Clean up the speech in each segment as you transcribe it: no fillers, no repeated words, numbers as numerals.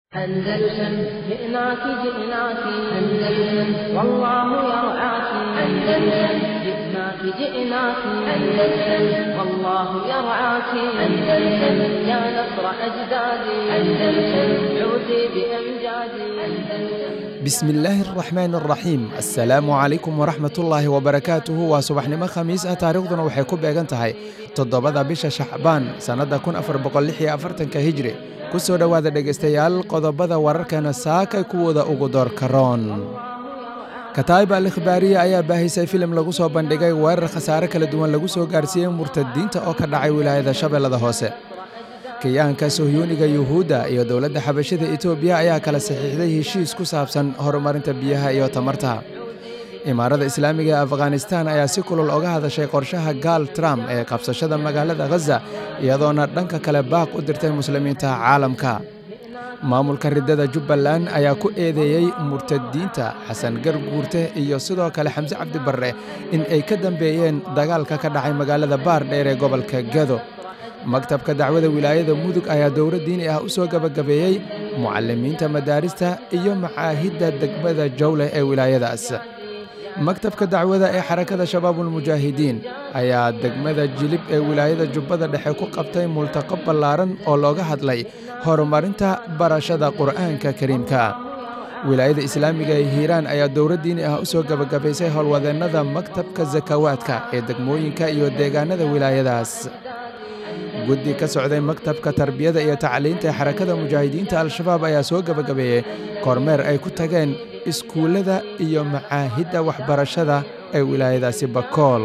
أندلسن جئناك جئناك أندلسن والله يرعاك أندلسن جئناك جئناك أندلسن والله يرعاك أندلسن يا نصر أجدادي أندلسن عودي بأمجادي أندلسن بسم الله الرحمن الرحيم السلام عليكم ورحمة الله وبركاته وصباحنimo khamiis ah taariikhduna waxay ku beegan tahay 7 bisha Shacbaan sanada 1446 hijri kusoo dhawaada dhageystayaal qodobada wararkana saaka kuwada ugu doorka roon Kataib al-Ikhbaariya ayaa baahisay filim lagu soo bandhigay weerar khasaare kala duwan lagu soo gaarsiiyay murtadiinta oo ka dhacay wilaayada Shabeellada Hoose Kiyaanka Sohyuuniga Yuhuuda iyo dawladda Xabashida Itoobiya ayaa kala saxiixday heshiis ku saabsan horumarinta biyaha iyo tamarta Imaarada Islaamiga ee Afghanistan ayaa si kulul uga hadashay qorshaha Gaal Trump ee qabsashada magaalada Gaza iyadoona dhanka kale baaq u dirtay muslimiinta caalamka Maamulka ridada Jubbaland ayaa ku eedeeyay murtadiinta Xasan Garguurte iyo sidoo kale Xamse Cabdi Barre in ay ka dambeeyeen dagaalka ka dhacay magaalada Baardheer ee gobolka Gado Maktabka dacwada wilaayada Mudug ayaa dowlad diini ah u soo gabagabeeyay mucallimiinta madaarista iyo macaahidda degmada Jowle ee wilaayadaas Maktabka dacwada ee xarakada Shabaabul Mujaahidiin ayaa degmada Jilib ee wilaayada Jubbada Dhexe ku qabtay multaqo ballaaran oo looga hadlay horumarinta barashada Qur'aanka Kariimka wilaayada Islaamiga ee Hiiraan ayaa dowlad diini ah u soo gabagabeysay howlwadeennada maktabka zakawaadka ee degmooyinka iyo deegaanada wilaayadaas guddi ka socday maktabka tarbiyada iyo tacliinta ee xarakada mujaahidiinta al-shabaab ayaa soo gabagabeeyay kormeer ay ku tageen iskuulada iyo macaahidda waxbarashada ee wilaayadaasi Bakool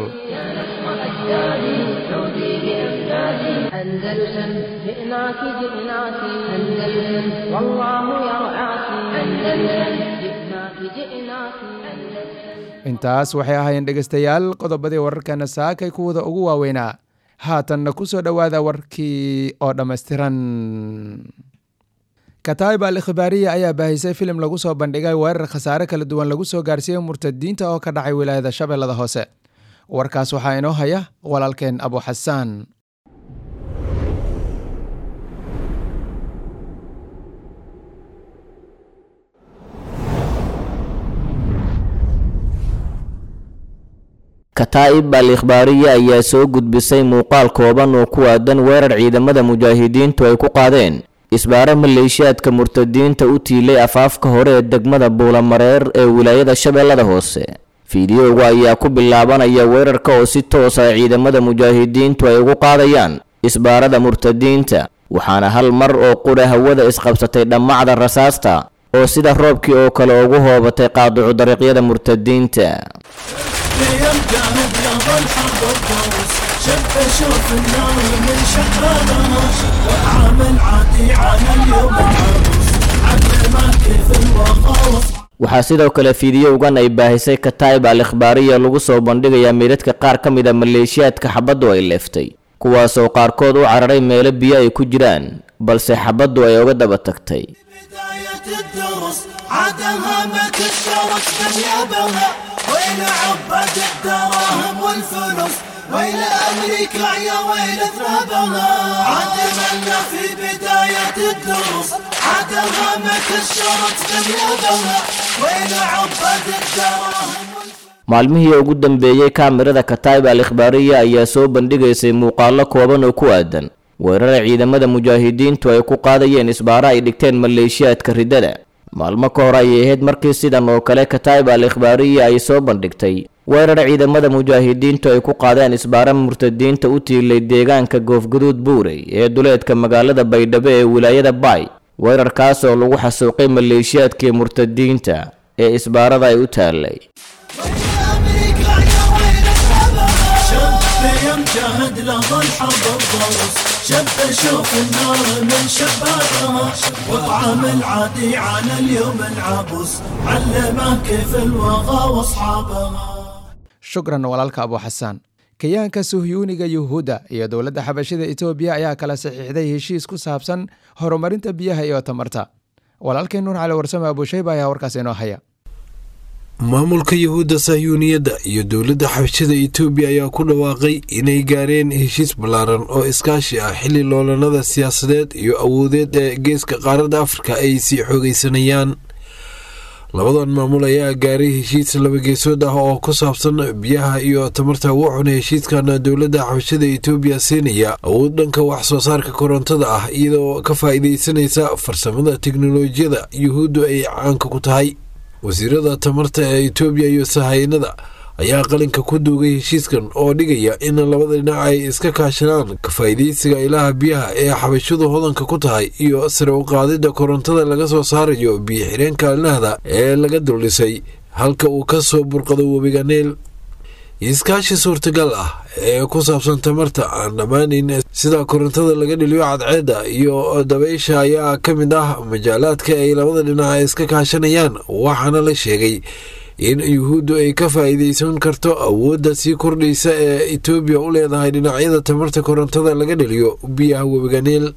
أندلسن جئناك جئناك أندلسن والله يرعاك أندلسن جئناك جئناك intaas waxay ahaayeen dhageystayaal qodobadii wararkana saakay kuwada ugu waaweynaa haatanna ku soo dhawaada warkii oo dhammaystiran Kataib al-Ikhbaariya ayaa baahisay filim lagu soo bandhigay weerar khasaare kala duwan lagu soo gaarsiiyay murtadiinta oo ka dhacay wilaayada Shabeellada Hoose warkaas waxaa inoo haya walaalkeen Abu Xasaan Kataib al-Ikhbaariya ayaa soo gudbisay muuqaal kooban oo ku aadan weerar ciidamada mujaahidiintu ay ku qaadeen isbaara maleeshiyaadka murtadiinta u tiilay afaafka hore ee degmada Buulamareer ee wilaayada Shabeellada Hoose fiidiyowga ayaa ku bilaabanaya weerarka oo si toos ah ciidamada mujaahidiintu ay ugu qaadayaan isbaarada murtadiinta waxaana hal mar oo qura hawada isqabsatay dhamacda rasaasta oo sida roobkii oo kale ugu hoobatay qaadicu dariiqyada murtadiinta waxaa sidoo kale fiidiyowgan ay baahisay Kataib al-Ikhbaariya lagu soo bandhigayaa meedadka qaar ka mid ah maleeshiyaadka xabaddu ay leeftay kuwaasoo qaarkood u cararay meelo biyo ay ku jiraan balse xabaddu ay uga daba tagtay وإلى عباد الدراهم والفلوس وإلى أمريكا يا ويل ذنبها عدمنا في بداية الدروس عدمها ما كسرت ثيابها وإلى عباد الدراهم maalmihii ugu dambeeyay kaamirada Kataib al-Ikhbaariya ayaa soo bandhigaysay muuqaalo kooban oo ku aadan weerar ciidamada mujaahidiintu ay ku qaadayeen isbaara ay dhigteen maleeshiyaadka ridada maalmo ka hor ayay ahayd markii sidan oo kale Kataib al-Ikhbaariya ay soo bandhigtay weerar ciidamada mujaahidiintu ay ku qaadeen isbaara murtadiinta u tiilay deegaanka Goofgaduud Buurey ee duleedka magaalada Baydhabo ee wilaayada Baay weerarkaas oo lagu xasuuqay maleeshiyaadkii murtadiinta ee isbaarada ay u taalay جاهد لظى الحرب الضروس شب شوف النار من شبابها وعامل عادي على اليوم العبوس علمه كيف الوغى واصحابها shukran walaalka Abu Xasaan Kiyaanka Sohyuuniga Yuhuuda iyo dawladda Xabashida Itoobiya ayaa kala saxiixday heshiis ku saabsan horumarinta biyaha iyo tamarta walaalkeen Nuur Cali Warsame Abu Shayba ayaa warkaas inoo haya maamulka yuhuudda sahyuuniyadda iyo dowladda xabashada etoobiya ayaa ku dhawaaqay inay gaareen heshiis ballaaran oo iskaashi ah xilli loolanada siyaasadeed iyo awoodeed ee geeska qaaradda afrika ay sii xoogaysanayaan. labadan maamul ayaa gaaray heshiis labageesood ah oo ku saabsan biyaha iyo tamarta, wuxuuna heshiiskan dowladda xabashada etoobiya siinaya awood dhanka wax soo saarka korontada ah iyadoo ka faa'iidaysanaysa farsamada teknolojiyada yuhuuddu ay caanka ku tahay. wasiirada tamarta ee etoobiya iyo sahaynada ayaa qalinka ku duugay heshiiskan oo dhigaya in labada dhinac ay iska kaashadaan ka faa'iidaysiga ilaha biyaha ee xabashadu hodanka ku tahay iyo sare u qaadidda korontada laga soo saarayo biyo-xireenka alnahda ee laga duldhisay halka uu ka soo burqado webiga Nile. iskaashi suurtagal ah ee ku saabsan tamarta aan dhammaanayn sida korontada laga dhiliyo cadceedda iyo dabaysha ayaa ka mid ah majaalaadka ay labada dhinac iska kaashanayaan, waxaana la sheegay in yuhuuddu ay ka faa'iidaysan karto awoodda sii kordhaysa ee etoobiya u leedahay dhinacyada tamarta korontada laga dhaliyo biyaha webiga Nile.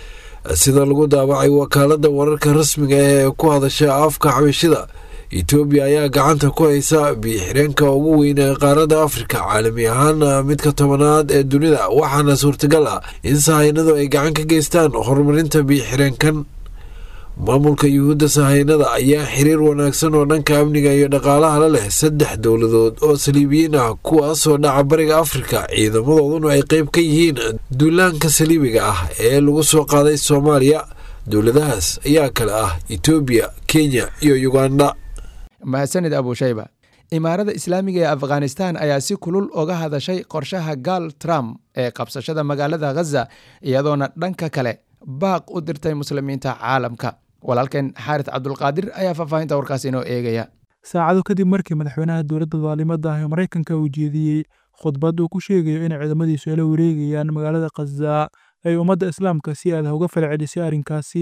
sida lagu daabacay wakaaladda wararka rasmiga ee ku hadasha afka xabashida, etoobiya ayaa gacanta ku haysa biyo-xireenka ugu weyn ee qaaradda afrika, caalami ahaan midka 10aad ee dunida, waxaana suurtagal ah in sahaynadu ay gacan ka geystaan horumarinta biyo-xireenkan. maamulka yuhuudda sahaynada ayaa xiriir wanaagsan oo dhanka amniga iyo dhaqaalaha la leh 3 dowladood oo saliibiyiin ah kuwaasoo dhaca bariga afrika, ciidamadooduna ay qayb ka yihiin duulaanka saliibiga ah ee lagu soo qaaday soomaaliya. dowladahaas ayaa kale ah etoobiya, kenya iyo uganda. mahadsanid abushayba. imaarada islaamiga ee afghanistan ayaa si kulul oga hadashay qorshaha gaal trump ee qabsashada magaalada ghaza, iyadoona dhanka kale baaq u dirtay muslimiinta caalamka. walaalkeen xaaris cabdulqaadir ayaa faahfaahinta warkaas inoo eegaya. saacado kadib markii madaxweynaha dowladda daalimada ah ee maraykanka uu jeediyey khudbad uu ku sheegayo in ciidamadiisu ay la wareegayaan magaalada ghaza, ay ummadda islaamka si aad uga falcelisay arrinkaasi.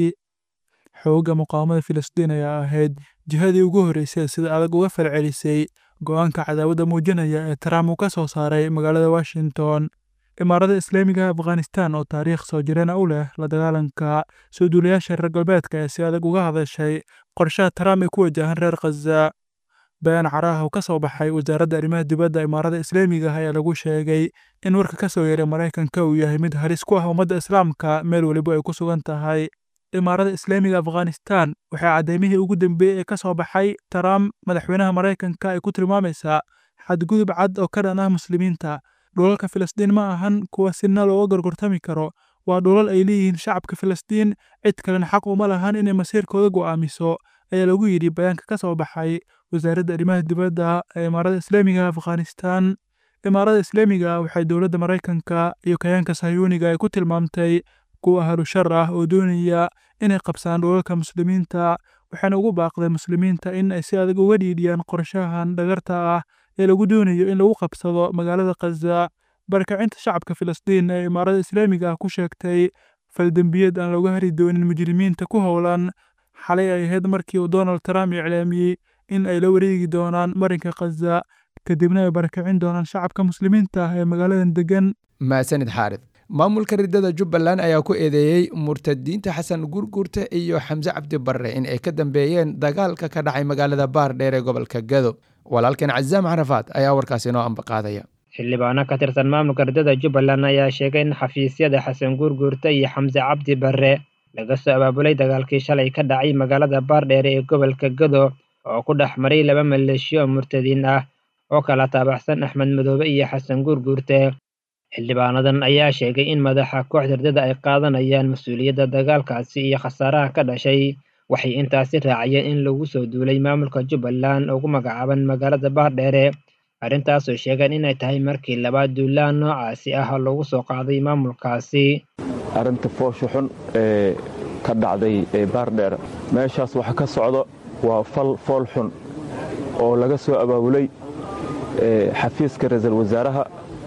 xoogga muqaawamada filistiin ayaa ahayd jihadii ugu horreysay sida adag uga falcelisay go'aanka cadaawadda muujinaya ee Trump uu ka soo saaray magaalada Washington. imaarada islaamiga afghanistan oo taariikh soo jireen u leh la dagaalanka soo duulayaasha reer galbeedka ee si adag uga hadashay qorshaha Trump ee ku wajahan reer Ghaza. bayaan caraha oo ka soo baxay wasaaradda arrimaha dibadda imaarada islaamiga ayaa lagu sheegay in warka ka soo yeeray Maraykanka uu yahay mid halis ku ah ummadda islaamka meel waliba ay ku sugan tahay. imaarada islaamiga afghanistan waxay cadeymihii ugu dambeeyay ee ka soo baxay Trump madaxweynaha Maraykanka ay ku tilmaamaysaa xadgudub cad oo ka dhan ah muslimiinta. dhulalka Filistiin ma ahan kuwa sinna looga gorgortami karo, waa dhulal ay leeyihiin shacabka Filistiin, cid kalena xaq uma lahan inay masiirkooda go'aamiso, ayaa lagu yidhi bayaanka ka soo baxay wasaaradda arrimaha dibadda ee imaarada islaamiga afghanistan. imaarada islaamiga waxay dowladda Maraykanka iyo kayaanka Sahyuuniga ay ku tilmaamtay kuwa ahlu shar ah oo doonaya inay qabsaan dhulalka muslimiinta, waxaana ugu baaqday muslimiinta in ay si adag uga dhiidhiyaan qorshahan dhagarta ah ee lagu doonayo in lagu qabsado magaalada Ghaza. barakacinta shacabka Filistiin ee imaarada islaamiga ku sheegtay faldambiyad aan looga hari doonin mujrimiinta ku howlan. xalay ay ahayd markii uu Donald Trump iclaamiyey in ay la wareegi doonaan marinka Ghaza, kadibna ay barakacin doonaan shacabka muslimiinta ee magaaladan degan. mahadsanid xaarid. maamulka ridada Jubbaland ayaa ku eedeeyey murtadiinta Xasan Gurgurte iyo Xamse Cabdi Barre in ay ka dambeeyeen dagaalka ka dhacay magaalada Baardheer ee gobolka Gado. walaalkeen Cazaam Carafaad ayaa warkaasi inoo ambaqaadaya. xildhibaano ka tirsan maamulka ridada Jubbaland ayaa sheegay in xafiisyada Xasan Gurgurte iyo Xamse Cabdi Barre laga soo abaabulay dagaalkii shalay ka dhacay magaalada Baardheer ee gobolka Gado oo ku dhex maray 2 maleeshiyo murtadiin ah oo kala taabacsan Axmed Madoobe iyo Xasan Gurgurte. xildhibaanadan ayaa sheegay in madaxa kooxda ridada ay qaadanayaan mas'uuliyadda dagaalkaasi iyo khasaaraha ka dhashay. waxay intaasi raaciyeen in lagu soo duulay maamulka Jubbaland ugu magacaaban magaalada Baardheer, arrintaasoo sheegeen inay tahay markii labaad duulaan noocaasi ah lagu soo qaaday maamulkaasi. arrinta foosho xun ee ka dhacday Baardheer, meeshaas waxa ka socdo waa fool xun oo laga soo abaabulay xafiiska ra'iisul wasaaraha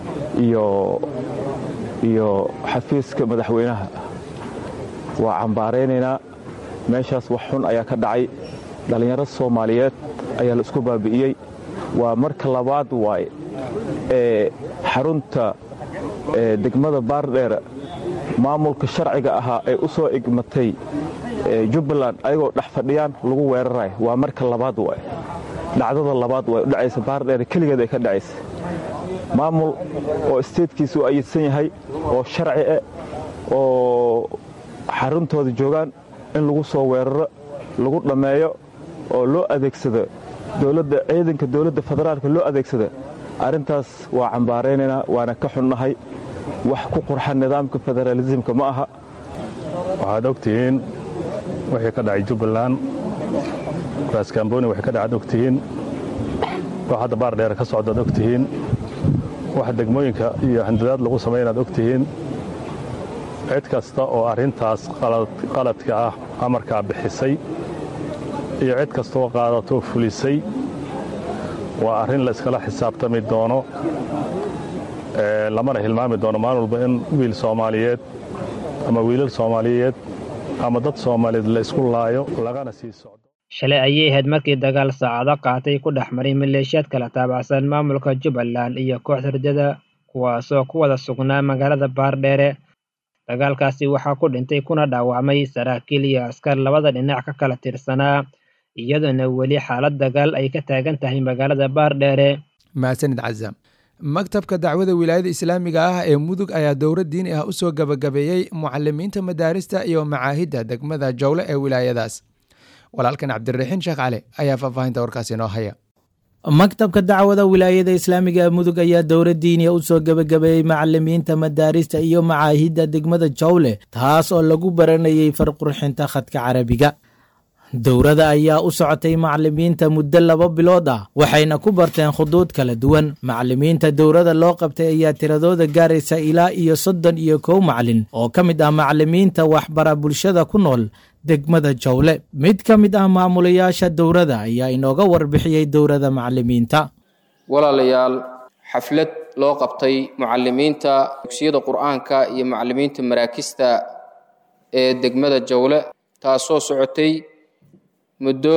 iyo xafiiska madaxweynaha. waa cambaareynayna meeshaas wax xun ayaa ka dhacay, dhalinyaro Soomaaliyeed ayaa la isku baabi'iyey. waa marka labaad waay xarunta degmada Baardheer maamulka sharciga ahaa ay u soo igmatay Jubbaland ayagoo dhex fadhiyaan lagu weeraray. waa marka labaad waay. dhacdada labaad way u dhacaysa baardheere keligeed ay ka dhacaysa maamul oo isteedkiisu ayidsan yahay oo sharci ah oo xaruntooda joogaan in lagu soo weeraro lagu dhammeeyo oo loo adeegsado dowladda ciidanka dowladda federaalka loo adeegsado arrintaas waa cambaaraynaynaa waana ka xunnahay wax ku qurxan nidaamka federaalisimka ma aha waxaad ogtihiin wixii ka dhacay jubbaland raaskambooni wixii ka dhacad ogtihiin wax hadda baardheere ka socdaad ogtihiin wax degmooyinka iyo handadaad lagu samaynaad ogtihiin cid kasta oo arrintaas qaladka ah amarkaa bixisay iyo cid kastaoo qaadatoo fulisay waa arrin la iskala xisaabtami doono lamana hilmaami doono maalin walba in wiil soomaaliyeed ama wiilal soomaaliyeed ama dad soomaaliyeed la isku laayo lagana sii socdo shalay ayay ahayd markii dagaal saacado qaatay ku dhex maray maleeshiyaad kala taabacsan maamulka Jubbaland iyo kooxda ridada kuwaasoo ku wada sugnaa magaalada Baardheere dagaalkaasi waxaa ku dhintay kuna dhaawacmay saraakiil iyo askar labada dhinac ka kala tirsanaa iyadoo weli xaalad dagaal ay ka taagan tahay magaalada Baardheere mahadsanid Cazam maktabka dacwada wilaayada islaamiga ah ee Mudug ayaa dowlad diini ah u soo gabagabeeyay mucallimiinta madaarista iyo macaahidda degmada Jawle ee wilaayadaas walaalkan Cabdiraxiin Sheekh Cali ayaa faahfaahinta warkaasi noo haya maktabka dacwada wilaayada islaamiga ee Mudug ayaa dowlad diini ah u soo gabagabeeyay macallimiinta madaarista iyo macaahidda degmada Jawle taas oo lagu baranayay farqurxinta khadka Carabiga dowladda ayaa u socotay macallimiinta muddo 2 bilood ah waxayna ku barteen khuduud kala duwan macallimiinta dowladda loo qabtay ayaa tiradooda gaaraysa ilaa iyo 31 macallin oo ka mid ah macallimiinta waxbara bulshada ku nool degmada Jawle mid ka mid ah maamulayaasha dowladda ayaa inooga warbixiyay dowladda macallimiinta walaalayaal xaflad loo qabtay macallimiinta dugsiyada quraanka iyo macallimiinta maraakista ee degmada Jawle taasoo socotay muddo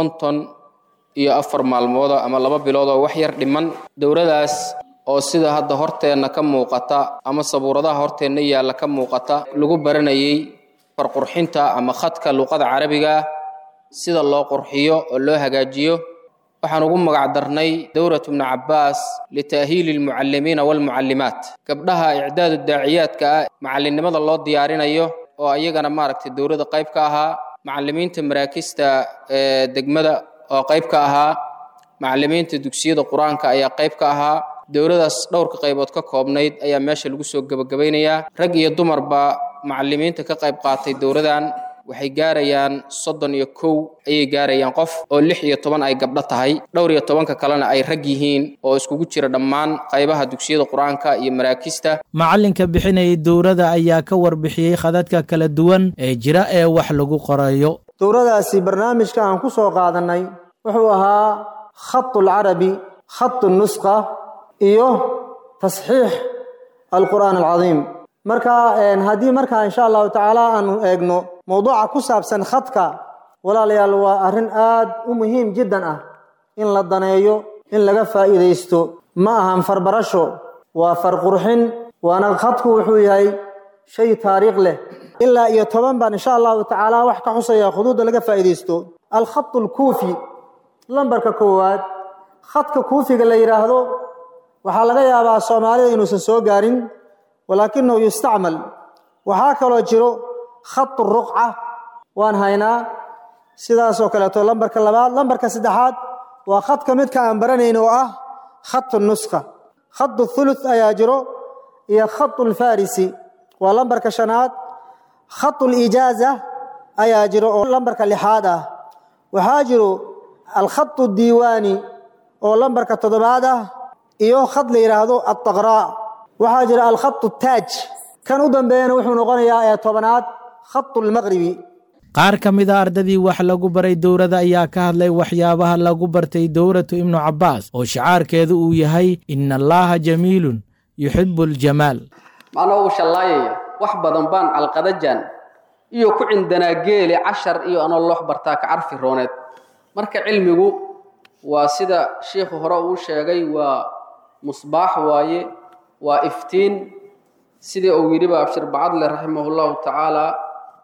54 maalmood ama 2 bilood oo wax yar dhiman dowladaas oo sida hadda horteena ka muuqata ama sabuuradaha horteena yaala ka muuqata lagu baranayay farqurxinta ama khadka luqada Carabiga sida loo qurxiyo oo loo hagaajiyo waxaan ugu magac darnay dowratu ibn Abbas litaahil almuallimiin wal muallimat gabdhaha i'daad daaciyaadka macallinimada loo diyaarinayo oo ayagana maaragtay dowladda qayb ka ahaa macallimiinta maraakista degmada oo qayb ka ahaa macallimiinta dugsiyada quraanka ayaa qayb ka ahaa dowladaas dhowrka qaybood ka koobnayd ayaa meesha lagu soo gabagabeynayaa rag iyo dumarba macallimiinta ka qayb qaatay dowladan waxay gaarayaan 31 ayay gaarayaan qof oo 16 ay gabdho tahay dhowr iyo 10 kalena ay rag yihiin oo iskugu jira dhammaan qaybaha dugsiyada quraanka iyo maraakista macallinka bixinay dowladda ayaa ka warbixiyay khadadka kala duwan ee jira ee wax lagu qorayo dowladdaasi barnaamijka aan ku soo qaadanay wuxuu ahaa khatul carabi khatun nusqa iyo tasxiix alquraan alcadiim marka haddii markaa insha allahu tacaala aanu eegno mowduuca ku saabsan khadka walaalayaal waa arrin aad u muhiim jiddan ah in la daneeyo in laga faa'iidaysto ma ahan farbarasho waa farqurxin waana khadku wuxuu yahay shay taariikh leh ilaa iyo 10 baan insha allahu tacaala wax ka xusaya khuduudda laga faa'iidaysto alkhat alkuufi lambarka koowaad khadka kuufiga la yiraahdo waxaa laga yaabaa Soomaalida inuusan soo gaarin ولكنه يستعمل waxaa kaloo jiro khat ruqca waan haynaa sidaas oo kale to lambarka labaad lambarka saddexaad waa khadka midka aan baranayno oo ah khat nusqa khat thuluth ayaa jiro iyo khat farisi waa lambarka shanaad khat ijaaza ayaa jiro oo lambarka lixaad ah waxaa jiro al khat diiwaani oo lambarka toddobaad ah iyo khad la yiraahdo at-taqra waxaa jira al-khatt at-taaj kan u dambeeyana wuxuu noqonayaa ee 10aad khatt al-maghribi qaar kamid ah ardadii wax lagu baray dowladda ayaa ka hadlay waxyaabaha lagu bartay dowlatu ibn Abbas oo shicaarkeedu uu yahay inna allaha jamiilun yuhibbul jamaal macnaheedu uu shallaayay wax badan baan alqadajan iyo ku cindanaa geeli 10 iyo anoo loo bartaa ka arfi rooneed marka cilmigu waa sida sheekhu hore uu sheegay waa musbaax waaye waa iftiin sidii uu yiri Abshir Bacadle rahimahullahu ta'ala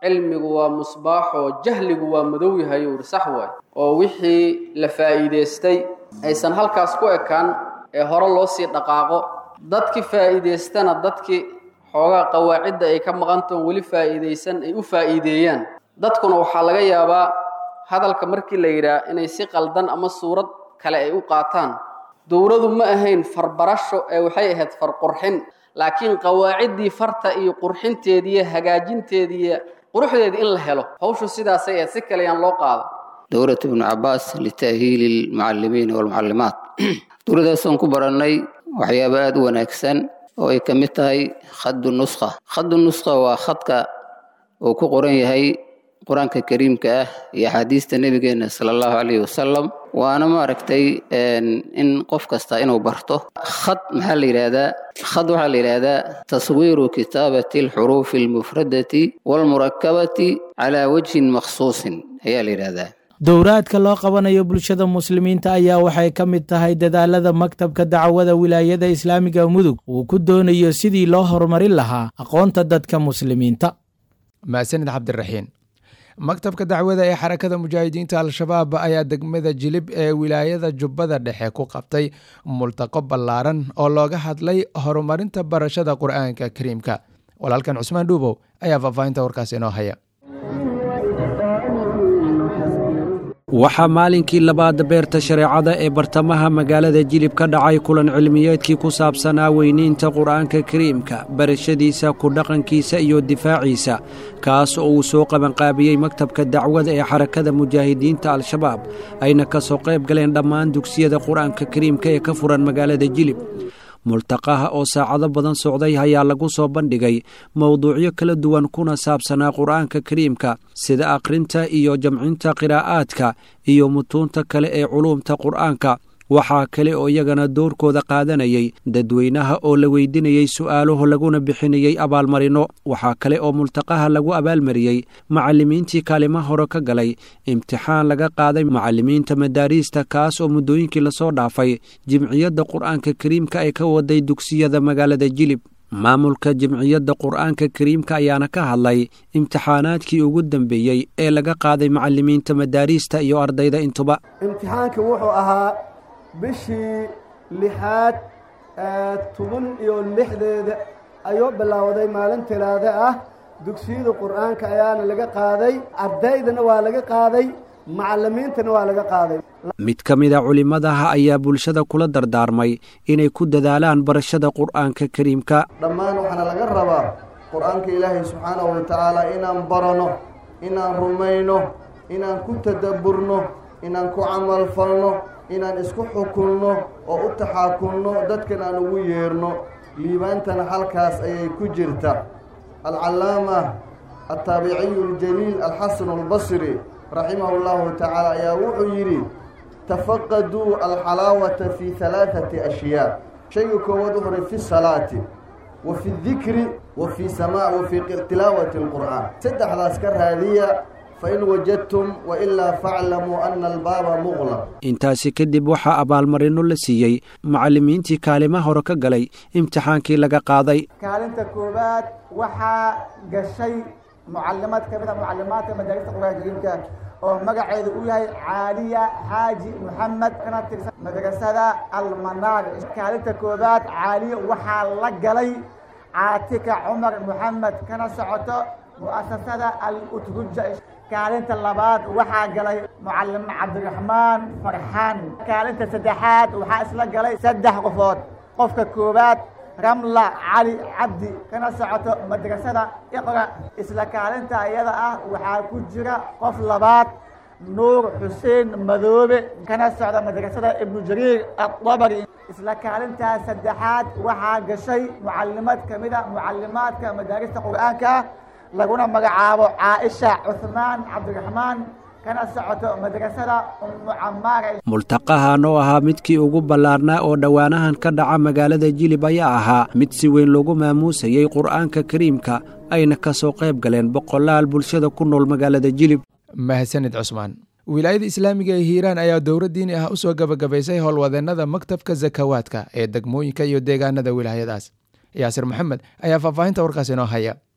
cilmigu waa musbaaxoo jahligu waa madow yahay uu sax waay oo wixii la faa'iideystay aysan halkaas ku ekaan ee hore loo sii dhaqaaqo dadkii faa'iideystana dadkii xoogaa qawaacidda ay ka maqantoon weli faa'iidaysan ay u faa'iideeyaan dadkuna waxaa laga yaabaa hadalka markii la yidhaah inay si qaldan ama suurad kale ay u qaataan dowladu ma ahayn farbarasho ee waxay ahayd farqurxin laakiin qawaaciddii farta iyo qurxinteedii hagaajinteedii quruxdeedii in la helo hawshu sidaasay ahayd si kale yaan loo qaado دورة ابن عباس لتأهيل المعلمين والمعلمات دورة سنكو براني وحيابات ونكسن ويكمتهي خد النسخة وخدك وكو قرآن يهي قرآن كريم كاه يا حديث النبي صلى الله عليه وسلم وأنا ما ركتي إن قف كستا إنه برته خط محل هذا خط محل هذا تصوير كتابة الحروف المفردة والمركبة على وجه مخصوص هي لهذا dowraadka loo qabanayo bulshada muslimiinta ayaa waxay ka mid tahay dadaalada maktabka dacwada wilaayada islaamiga mudug uu ku doonayo sidii loo horumarin lahaa aqoonta dadka muslimiinta. maasanid cabdiraxiin maktabka dacwada ee xarakada mujaahidiinta al-shabaab ayaa degmada jilib ee wilaayada jubbada dhexe ku qabtay multaqo ballaaran oo looga hadlay horumarinta barashada qur'aanka kariimka. walaalkan cusmaan dhuubow ayaa faahfaahinta warkaas inoo haya. waxaa maalinkii labaad beerta shareecada ee bartamaha magaalada jilib ka dhacay kulan cilmiyeedkii ku saabsanaa weyniinta qur'aanka kariimka barashadiisa ku dhaqankiisa iyo difaaciisa kaas oo uu soo qabanqaabiyey maktabka dacwada ee xarakada mujaahidiinta al-shabaab ayna ka soo qayb galeen dhammaan dugsiyada qur'aanka kariimka ee ka furan magaalada jilib. multaqaha oo saacado badan socday ayaa lagu soo bandhigay mowduucyo kala duwan kuna saabsanaa qur'aanka kariimka sida akhrinta iyo jamcinta qiraa'aadka iyo mutuunta kale ee culuumta qur'aanka. waxaa kale oo iyagana doorkooda qaadanayay dadweynaha oo la weydiinayey su'aaluhu laguna bixinayey abaalmarino. waxaa kale oo multaqaha lagu abaalmariyey macallimiintii kaalima hore ka galay imtixaan laga qaaday macallimiinta madaariista kaas oo muddooyinkii lasoo dhaafay jimciyadda qur'aanka kariimka ay ka waday dugsiyada magaalada jilib. maamulka jimciyadda qur'aanka kariimka ayaana ka hadlay imtixaanaadkii ugu dambeeyey ee laga qaaday macallimiinta madaariista iyo ardayda intuba. imtixaanka wuxuu ahaa bishii 6 16 ayuu bilowday maalin talaado ah. dugsiyada qur'aanka ayaana laga qaaday, ardaydana waa laga qaaday, macallimiintana waa laga qaaday. mid ka mid a culimadaha ayaa bulshada kula dardaarmay inay ku dadaalaan barashada qur'aanka kariimka. dhammaan waxaana laga rabaa qur'aanka ilaahay subxaanahu wa tacaala inaan barano, inaan rumayno, inaan ku tadabburno, inaan ku camal falno, inaan isku xukunno oo u taxaakunno dadkan aan ugu yeerno. liibaantana halkaas ayay ku jirta. alcallaama altaabiciyu aljaliil alxasan albasri raximahu llahu tacaala ayaa wuxuu yidhi tafaqaduu alxalaawata fi 3 ashyaa. shayga koowaad u horay fi salaati wa fi dikri wa fi samaa wa fi tilaawati alqur'aan. saddexdaas ka raadiya fain wajadtum wailaa faclamuu ana albaaba muqlaq. intaasi kadib waxaa abaalmarino la siiyey macallimiintii kaalima hore ka galay imtixaankii laga qaaday. kaalinta koowaad waxaa gashay mucallimad ka mid a mucallimaadka madaarista qur'aanka kariimka oo magaceedu uu yahay caaliya xaaji maxamed kana tirsan madrasada almanaar. kaalinta koowaad caaliya waxaa la galay caatika cumar maxamed kana socoto mu'asasada al-utruja. kaalinta labaad waxaa galay mucallim cabdiraxmaan farxaan. kaalinta saddexaad waxaa isla galay 3 qofood. qofka koowaad ramla cali cabdi kana socoto madrasada iqra. isla kaalinta iyada ah waxaa ku jira qof labaad nuur xuseen madoobe kana socda madrasada ibnu jariir adabari. isla kaalintaa saddexaad waxaa gashay mucallimad ka mid a mucallimaadka madaarista qur'aanka laguna magacaabo caaisha cuthmaan cabdiraxmaan kana socoto madrasada ummu camaar. multaqahan oo ahaa midkii ugu ballaarnaa oo dhowaanahan ka dhaca magaalada jilib ayaa ahaa mid si weyn loogu maamuusayey qur'aanka kariimka ayna ka soo qayb galeen boqolaal bulshada ku nool magaalada jilib. mahadsanid cusmaan. wilaayada islaamiga ee hiiraan ayaa dowra diini ah u soo gabagabaysay howlwadeennada maktabka zakawaadka ee degmooyinka iyo deegaanada wilaayadaas. yaasir maxamed ayaa faahfaahinta warkaas inoo haya.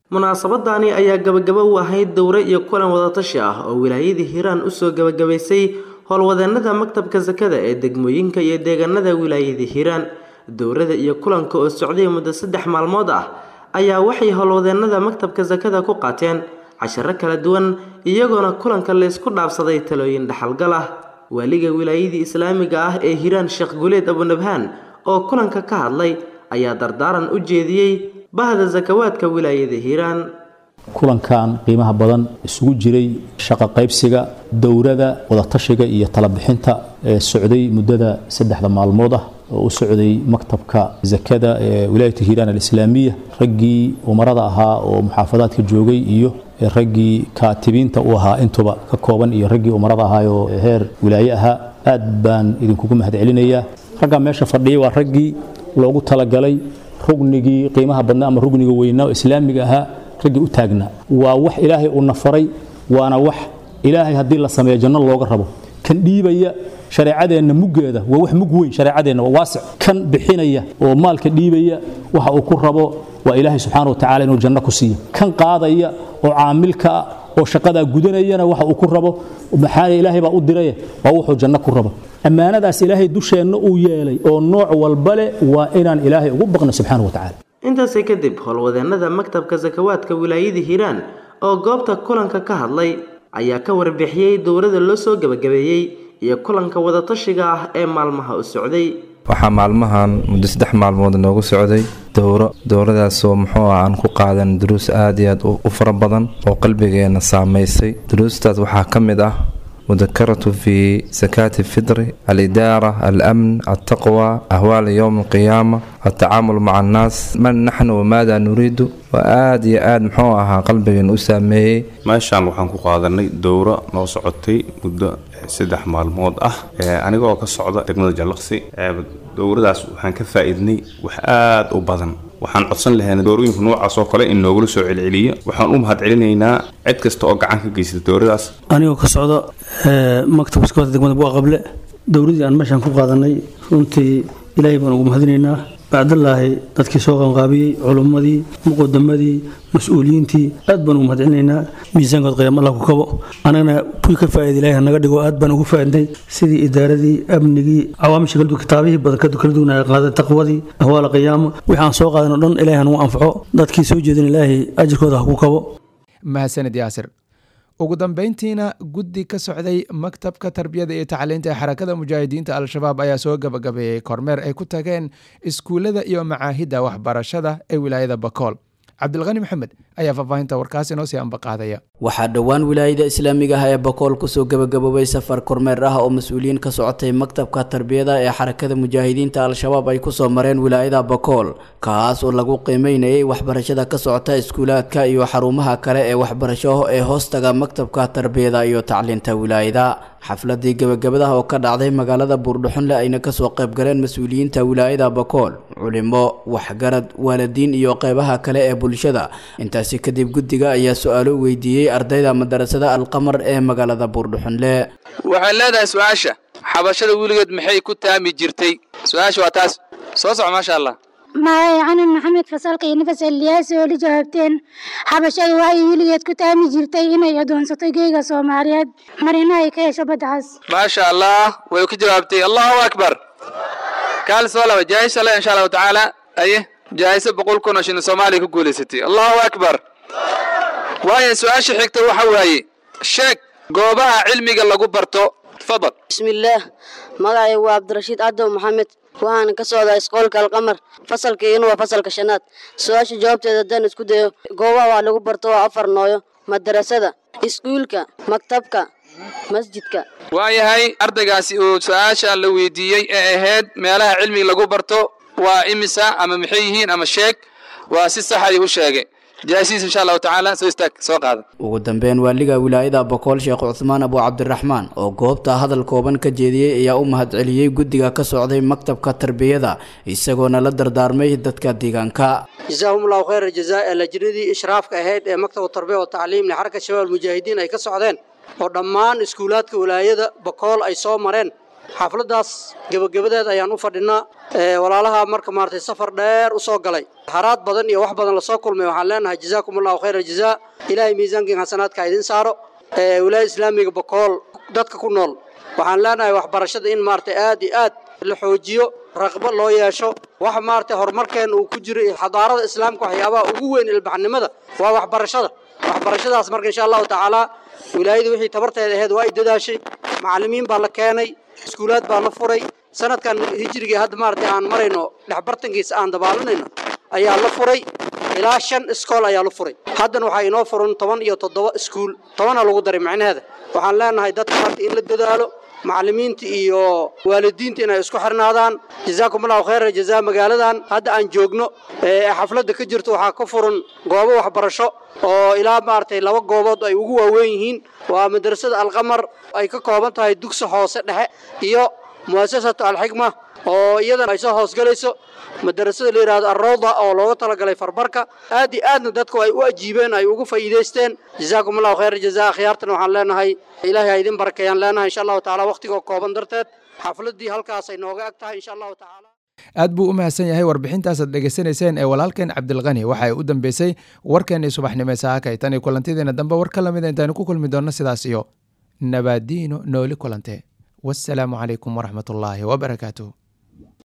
munaasabadani ayaa gabagabo u ahayd dowro iyo kulan wadatashi ah oo wilaayadii hiiraan usoo gabagabaysay howlwadeennada maktabka sakada ee degmooyinka iyo deegaanada wilaayadii hiiraan. dowrada iyo kulanka oo socday muddo 3 maalmood ah ayaa waxay howlwadeennada maktabka sakada ku qaateen casharo kala duwan iyagoona kulanka la isku dhaafsaday talooyin dhaxalgal ah. waaliga wilaayadii islaamiga ah ee hiiraan Sheekh Guleed Abunabhaan oo kulanka ka hadlay ayaa dardaaran u jeediyey bahda zakawaadka wilaayada hiiraan. kulankan qiimaha badan isugu jiray shaqo qaybsiga dowrada wadatashiga iyo tala bixinta ee socday muddada 3 maalmood ah oo u socday maktabka zakada ee wilaayada hiiraan al-islaamiya raggii umarada ahaa oo muxaafadaadka joogay iyo raggii kaatibiinta u ahaa intuba ka kooban iyo raggii umarada ahaa oo heer wilaaye ahaa aad baan idinku mahadcelinayaa. ragga meesha fadhiyay waa raggii loogu talagalay rugnigii qiimaha badnaa ama rugniga weynaa islaamiga ahaa raggii u taagnaa. waa wax ilaahay uu nafaray waana wax ilaahay haddii la sameeyo janno looga rabo. kan dhiibaya shareecadeenna muggeeda waa wax mug weyn, shareecadeenna waa waasic. kan bixinaya oo maalka dhiibaya waxa uu ku rabo waa ilaahay subxaanahu wa tacaala inuu janno ku siiyo. kan qaadaya oo caamilka oo shaqada gudanayana waxa uu ku rabo maxaa ilaahay baa u diray waa wuxuu janno ku rabo. ammaanadaas ilaahay dusheenna uu yeelay oo nooc walba leh waa inaan ilaahay ugu baqno subxaanahu wa tacaala. intaas kadib howlwadeennada maktabka zakawaadka wilaayada hiiraan oo goobta kulanka ka hadlay ayaa ka warbixiyay dowrada loo soo gabagabeeyay iyo kulanka wadatashiga ah ee maalmaha u socday. waxaa maalmahan muddo 3 maalmood noogu socday dowradaasoo muxuu aan ku qaadan duruus aad iyo aad u fara badan oo qalbigeena saameysay. duruustaas waxaa ka mid ah مذكرة في زكاة الفطر، الإدارة، الأمن، التقوى، أهوال يوم القيامة، التعامل مع الناس، من نحن وماذا نريد، وآد محوها قلبي أسامي. ما شاء الله وحن قادرني دورة نوصعتي مدة 3 maalmood ah anigoo ka socda degmada Jallaqsi dowradaas waxaan ka faa'iidnay wax aad u badan. waxaan codsan lahayn doorooyinka noocaas oo kale in loogu soo celceliyo. waxaan u mahadcelinaynaa cid kasta oo gacan ka geysatay dowradaas. anigoo ka socda maktabka sakada degmada Buuqable dowradii aan meeshan ku qaadanay runtii ilaahay baan ugu mahadinaynaa. bacdallaahi dadkii soo qabanqaabiyey culimmadii muqadamadii mas-uuliyiintii aad baan ugu mahadcelinaynaa. miisaankood qiyaam Allah ku kabo anagana kuwii ka faa'iiday ilaahay naga dhigo aad baan ugu faa'iiday sidii idaaradii amnigii cawaamisha kala duwan kitaabihii badan kala duwan ay qaaday taqwadii ahwaal qiyaamo waxaan soo qaadanay dhan ilaahay nagu anfaco dadkii soo jeedin ilaahay ajirkooda ha ku kabo. mahadsanid yaasir. ugu dambeyntiina guddi ka socday maktabka tarbiyada iyo tacliinta ee xarakada mujaahidiinta al-shabaab ayaa soo gabagabeeyey kormeer ay ku tageen iskuullada iyo macaahidda waxbarashada ee wilaayada Bakool. cabdilqani maxamed ayaa faahfaahinta warkaasi inoo sii ambaqaadaya. waxaa dhowaan wilaayada islaamiga ah ee Bakool kusoo gabagaboobay safar kormeer ah oo mas-uuliyiin ka socotay maktabka tarbiyada ee xarakada mujaahidiinta al-shabaab ay kusoo mareen wilaayada Bakool, kaas oo lagu qiimeynayay waxbarashada ka socota iskuulaadka iyo xarumaha kale ee waxbarasho ee hoostaga maktabka tarbiyada iyo tacliinta wilaayada. xafladii gabagabada oo ka dhacday magaalada Buurdhuxunle ayna ka soo qayb galeen mas'uuliyiinta wilaayada Bakool, culimo, waxgarad, waalidiin iyo qaybaha kale ee bulshada. intaasi kadib guddiga ayaa su'aalo weydiiyay ardayda madarasada Al-Qamar ee magaalada Buurdhuxunle. waxay leedahay su'aasha xabashada wiligeed maxay ku taami jirtay? su'aasha waa taas. soo soco ma sha Allah. magacayga maxamed fasalka nafas Eliyaas oo la jawaabteen xabashadu waxay wiligeed ku taami jirtay inay adoonsato geega Soomaaliyeed marina ay ka hesho badcaas. ma sha Allah way ku jawaabtay. Allahu akbar. kaal soo laba jaayisa la insha Allah taala aye jaayisa 100 kun oo shilin Soomaali ku guuleysatay. Allahu akbar. waaye su'aasha xigta waxa waaye sheeg goobaha cilmiga lagu barto. tafadal. bismillaah magacayga waa Cabdirashiid Adow Maxamed waxaan ka socdaa iskoolka Al-Qamar fasalkeena waa fasalka 5aad. su'aasha jawaabteeda haddaan isku dayo goobaha waa lagu barto waa 4 nooyo: madrasada, iskuulka, maktabka, masjidka. waayahay ardaygaasi uu su'aasha la weydiiyey ee ahayd meelaha cilmiga lagu barto waa imisa ama maxay yihiin ama sheeg waa si sax ah u sheegay. jaasiis insha Allah taala soo istaag soo qaada. ugu dambeyn waaliga wilaayada Bakool Sheekh Uthman Abu Cabdiraxmaan oo goobta hadal kooban ka jeediyay ayaa u mahadceliyay guddiga ka socday maktabka tarbiyada isagoona la dardaarmay dadka deegaanka. jazaahumullahu khayr jazaa lajnadii ishraafka ahayd ee maktabka tarbiyada iyo tacliim xarakada shabaab mujaahidiin ay ka socdeen oo dhammaan iskuulaadka wilaayada Bakool ay soo mareen xafladaas gebagabadeed ayaan u fadhinaa walaalaha marka maartay safar dheer u soo galay haraad badan iyo wax badan la soo kulmay waxaan leenahay jazaakumullahu khayra jazaa ilaahay miisaankiin xasanaadka idin saaro wilaayada islaamiga Bakool dadka ku nool waxaan leenahay waxbarashada in maartay aad iyo aad la xoojiyo raqba loo yeesho wax maartay horumarkeen uu ku jiro xadaarada islaamka waxyaabaha ugu weyn ilbaxnimada waa waxbarashadaas marka insha Allah taala wilaayadu wixii tabarteeda ahayd waa ay dadaashay macallimiin baa la keenay iskuulaad baa la furay sanadkan hijriga hadda maartay aan marayno dhaxbartankiisa aan dabaalanayno ayaa la furay ilaa 5 iskool ayaa la furay haddana waxa inoo furan 17 iskuul 10 lagu daray macnaheeda waxaan leenahay dadka maartay in la dadaalo macallimiinta iyo waalidiinta inay isku xirnaadaan jazaakumullahu khayran jazaa magaaladan hadda aan joogno xafladda ka jirto waxa ka furan goobo waxbarasho oo ilaa maartay 2 goobood ay ugu waaweyn yihiin waa madrasada Al-Qamar ay ka kooban tahay dugsi hoose dhexe iyo muassasatu Al-Hikma oo iyadana ay soo hoosgalayso madrasada la yiraahdo Ar-Rawda oo looga talagalay farbarka aad iyo aadna dadku ay u ajiibeen ay ugu faa'iideysteen jazaakumullahu khayran jazaa khiyaartan waxaan leenahay ilaahay idin barakeeyaan leenahay insha Allah taala waqtiga kooban darteed xafladii halkaas ay nooga ag tahay insha Allah taala aad buu u mahadsan yahay warbixintaas aad dhegaysanayseen ee walaalkeen Cabdilqani waxa ay u dambeysay warkeenii subaxnimo saaka tan iyo kulantideena dambe war kala mid intaan ku kulmi doonno sidaas iyo nabadiino nooli kulante wassalaamu calaykum waraxmatullaahi wabarakaatuh